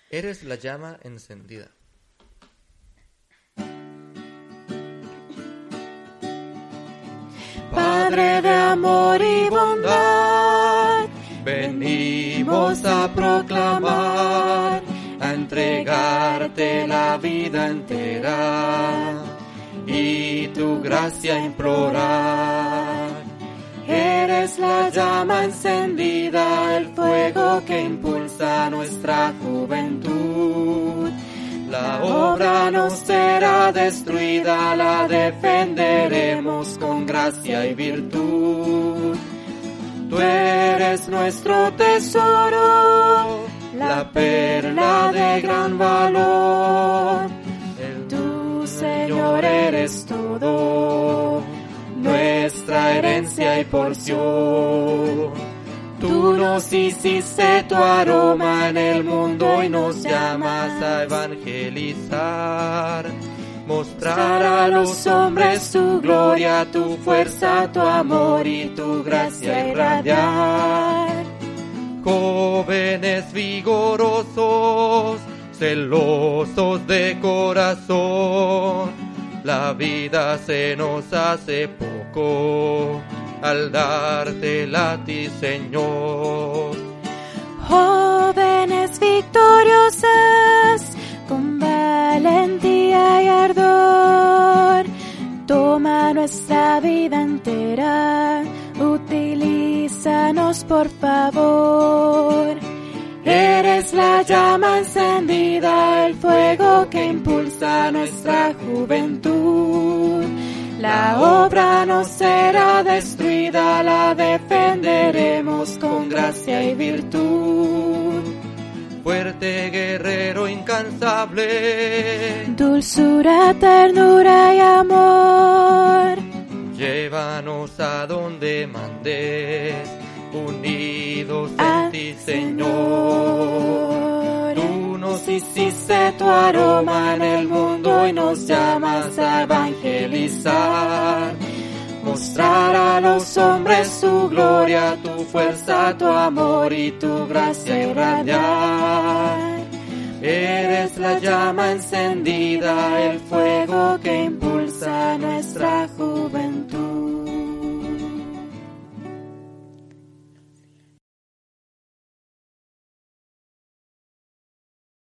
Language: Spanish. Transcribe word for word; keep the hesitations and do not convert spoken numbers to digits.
Eres la llama encendida. Padre de amor y bondad, venimos a proclamar, a entregarte la vida entera y tu gracia implorar. Eres la llama encendida, el fuego que impulsa nuestra juventud. La obra no será destruida, la defenderemos con gracia y virtud. Tú eres nuestro tesoro, la perla de gran valor. Tú, Señor, eres todo, nuestra herencia y porción. Tú nos hiciste tu aroma en el mundo y nos llamas a evangelizar. Mostrar a los hombres tu gloria, tu fuerza, tu amor y tu gracia irradiar. Jóvenes vigorosos, celosos de corazón, la vida se nos hace poco al dártela a ti, Señor. Jóvenes victoriosas, con valentía y ardor, toma nuestra vida entera, utilízanos por favor. Eres la llama encendida, el fuego que impulsa nuestra juventud. La obra no será destruida, la defenderemos con gracia y virtud. Fuerte guerrero incansable, dulzura, ternura y amor, llévanos a donde mandes, unidos a en ti, Señor. Tú nos hiciste tu aroma en el mundo y nos llamas a evangelizar. Mostrar a los hombres tu gloria, tu fuerza, tu amor y tu gracia irradiar. Eres la llama encendida, el fuego que impulsa